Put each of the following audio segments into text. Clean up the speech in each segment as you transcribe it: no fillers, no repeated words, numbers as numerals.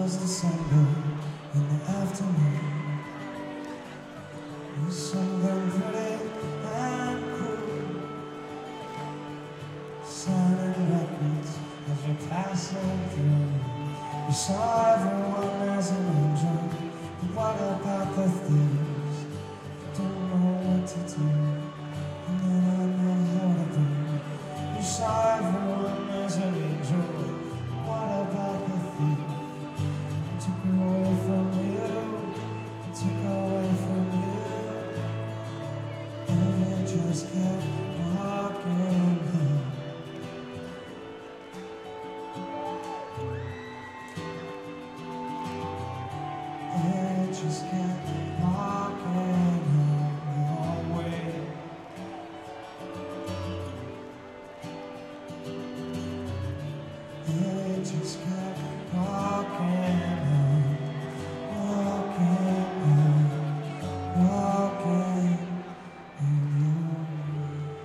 was December in the afternoon. You something pretty and cool, signing records as you're passing through. You saw everyone as an angel, but what about the thieves who don't know what to do and they don't know how to be? You saw everyone as an angel, but what about the thief who took away from you, who took away from you? And you just kept walking home. And you just kept walking home your way. And you just kept walking home, walking home, walking on your way.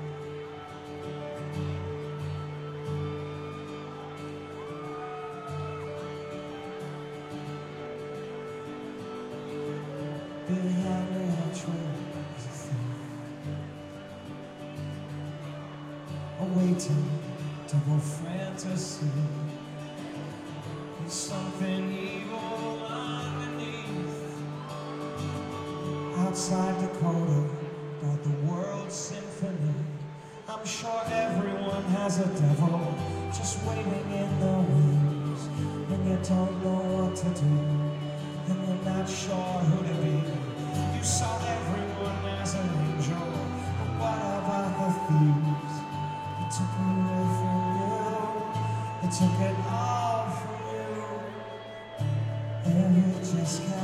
Behind the archway is a thief, awaiting double fantasy. There's something evil underneath. Outside Dakota, got the world symphony. I'm sure everyone has a devil just waiting in the wings. When you don't know what to do and you're not sure who to be. You saw everyone as an angel, but what about the thieves? They took it away from you, they took it all from you, and you just can't